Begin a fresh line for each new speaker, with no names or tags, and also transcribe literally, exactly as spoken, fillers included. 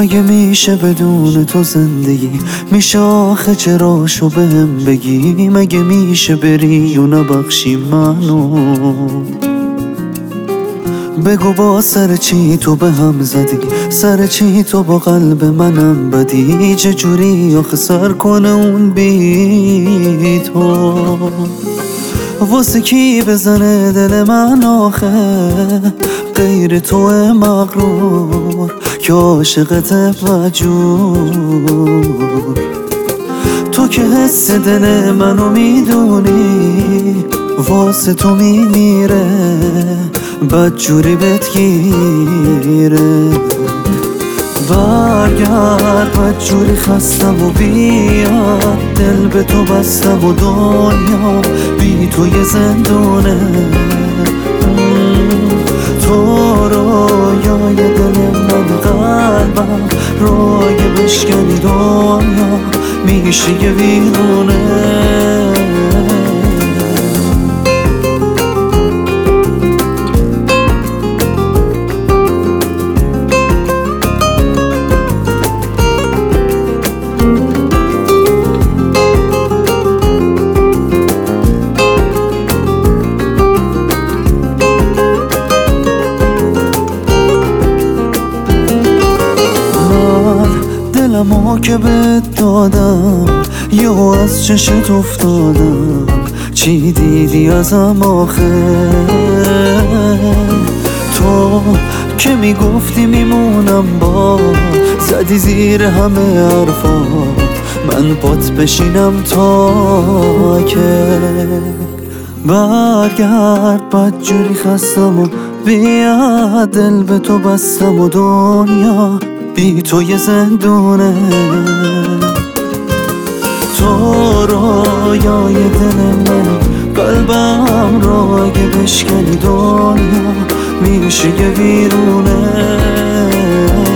مگه میشه بدون تو زندگی؟ میشه آخه چراشو بهم بگی؟ مگه میشه بری و نبخشی منو؟ بگو با سر چی تو به هم زدی؟ سر چی تو با قلب منم بدی؟ چجوری آخه سر کنه اون بی تو؟ واسه کی بزنه دل من آخه غیر تو مغرور که عاشقت مجبور؟ تو که حس دل منو میدونی واسه تو میمیره بدجوری بهت گیره. برگرد بدجوری خستم و بیاد دل به تو بستم و دنیا بی تو یه زندونه. تو رویای دل من قلبم روی بشکنی دنیا میشه یه ویرونه. دلمو که بهت دادم یهو از چشت افتادم، چی دیدی ازم آخه؟ تو که میگفتی میمونم با زدی زیر همه حرفات من پات بشینم تا که برگرد بدجوری خستم و بیاد دل به تو بستم و دنیا بی تو یه زندونه. تو رویای دل من قلبم رو اگه بشکنی دنیا میشه یه ویرونه.